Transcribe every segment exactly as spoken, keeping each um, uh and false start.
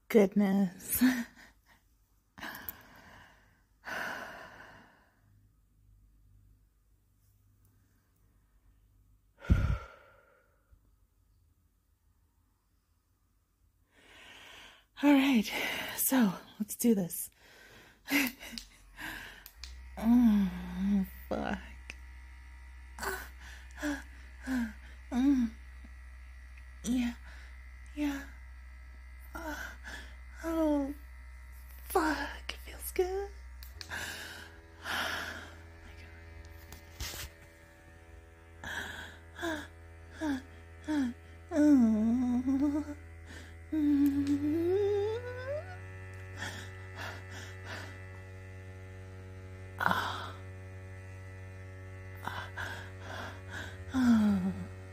goodness. All right, so let's do this. Oh, fuck. Mm. Yeah, yeah. Uh, oh, fuck. It feels good. Oh. Mm. Oh. Oh.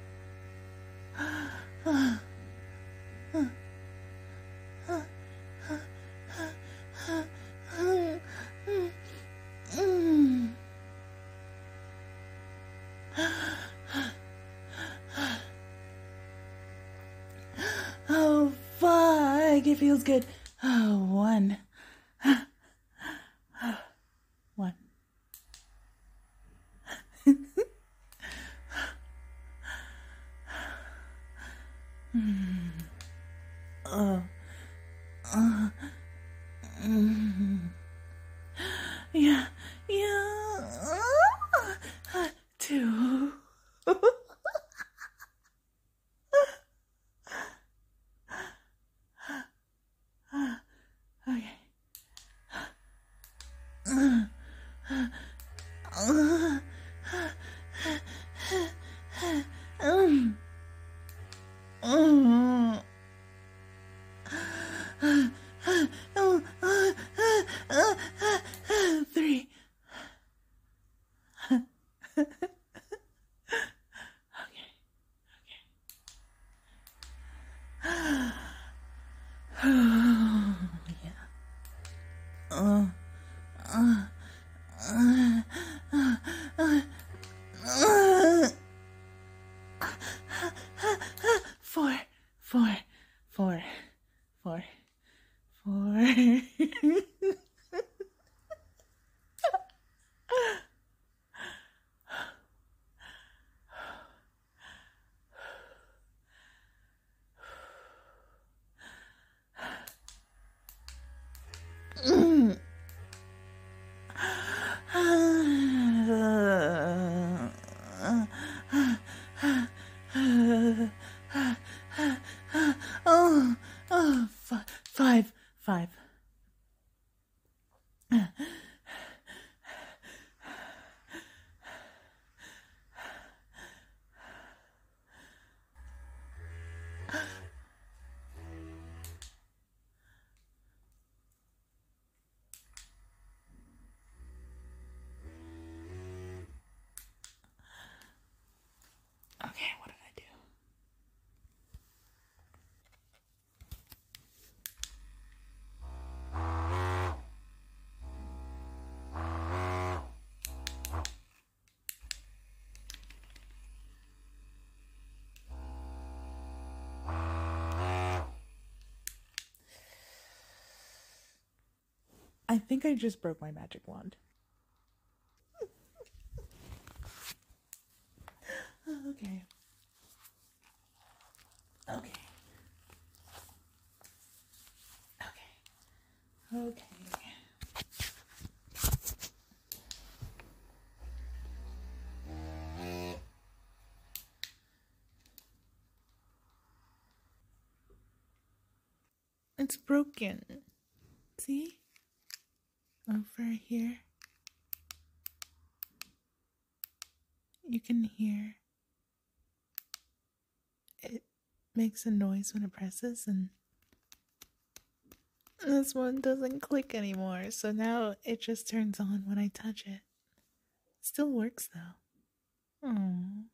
Oh, fuck. It feels good. Oh, one. One. Oh. Uh. Mm. Yeah. Yeah. Uh, two. Okay. Uh, uh, um, um, three. Okay. Oh, yeah. Uh, uh, uh, uh, uh, uh, four, four, four, four, four. Mm. Oh, oh, f- five, five. Okay, what did I do? I think I just broke my magic wand. Okay. Okay. Okay. Okay. It's broken. See? Over here. You can hear it makes a noise when it presses, and this one doesn't click anymore. So now it just turns on when I touch it. Still works though. Oh.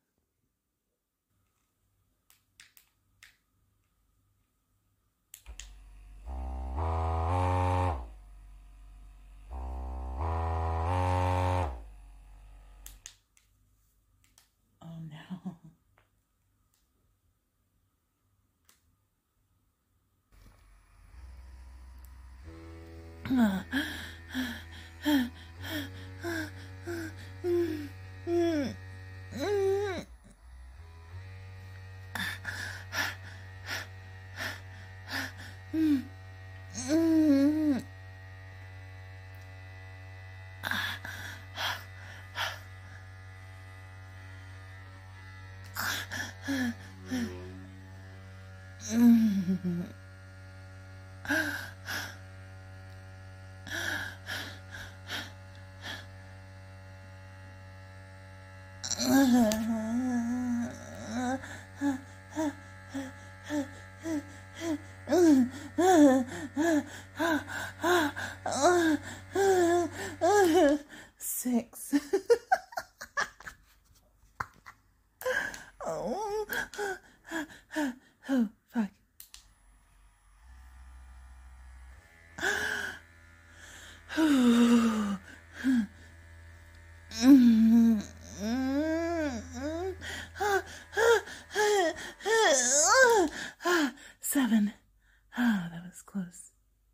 Oh no. Six. Oh. Oh, fuck. Seven. Ah, that was close.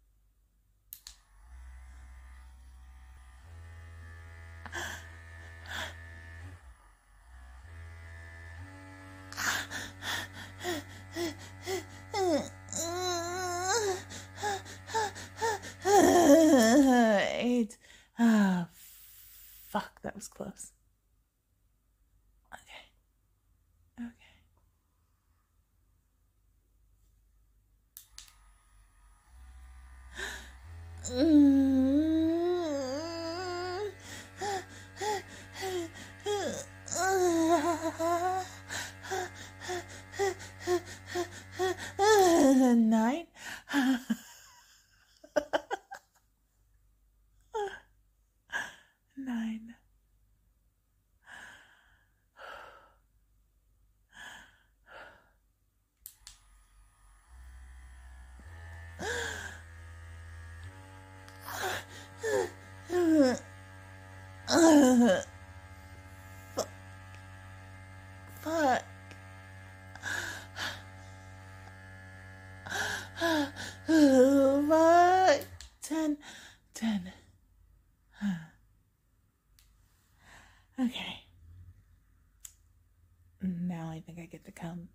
Eight. Ah, fuck, that was close. Okay. Okay. Nine. Nine. Fuck. Fuck. Fuck. Ten. Ten. Okay. Now I think I get to come.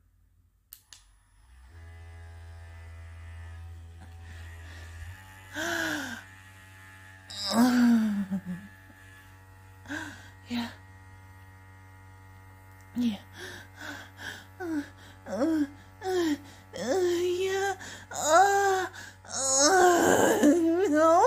Yeah. Yeah. Uh, uh, uh, uh, yeah. Uh, uh, no.